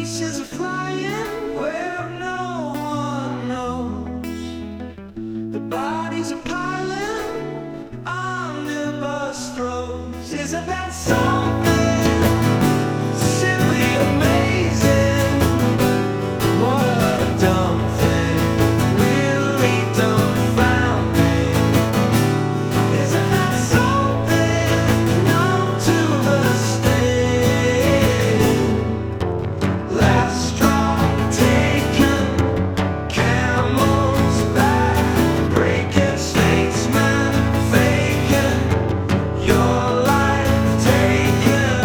Pieces are flying where no one knows. The bodies are piling on the bus throws. Isn't that something simply amazing? What a dumb thing, really dumbfounding. Isn't that something known to the state? Last straw taken, camel's back, breaking statesman, faking, your life taken.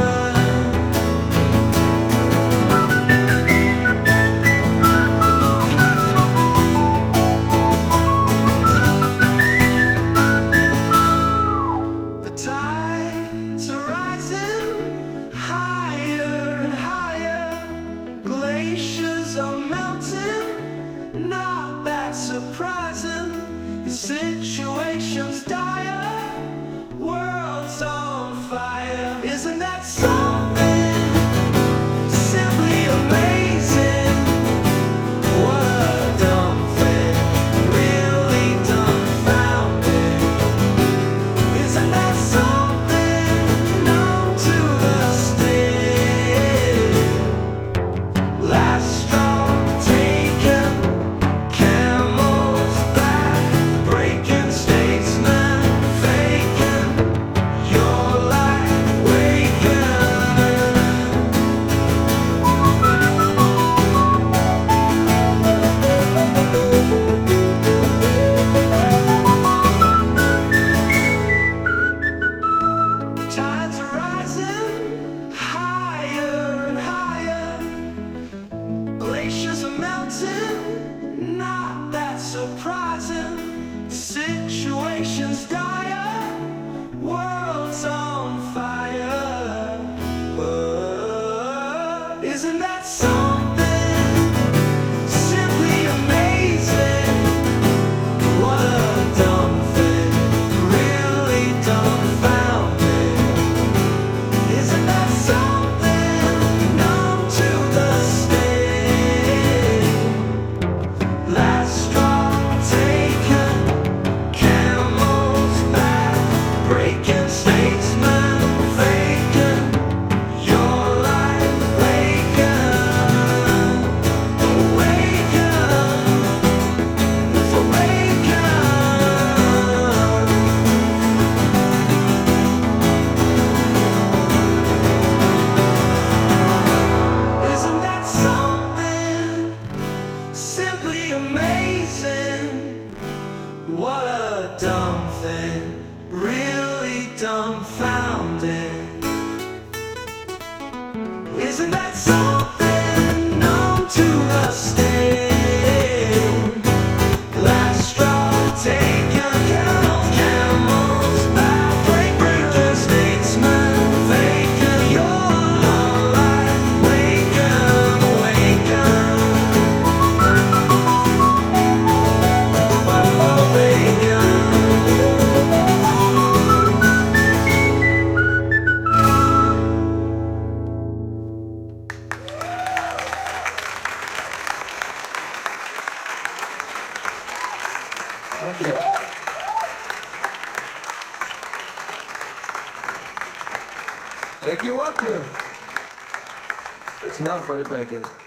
The tides are rising higher and higher. Glaciers are melting, not that surprising. The situation's dire, world's on fire. Isn't that something simply amazing? What a dumb thing, really dumbfounding. Isn't that something known to the state? Last straw taken, camel's back, breaking statesman, faking, your life waking. Tides are rising higher and higher. Glaciers are melting, not that surprising. Situation's dire, world's on fire. Isn't that something simply amazing? What a dumb thing, really dumbfounding. Isn't that something known to the state? Last straw taken, camel's back, breaking statesman, faking, your life waken, awaken, awaken. Isn't that something simply amazing? What a dumb thing, really dumbfounding. Isn't that something known to the state? Last straw taken, camel's back, breaking statesman, faking, your life waken, awaken, awaken. Thank you. Thank you, welcome. It's not for the back end.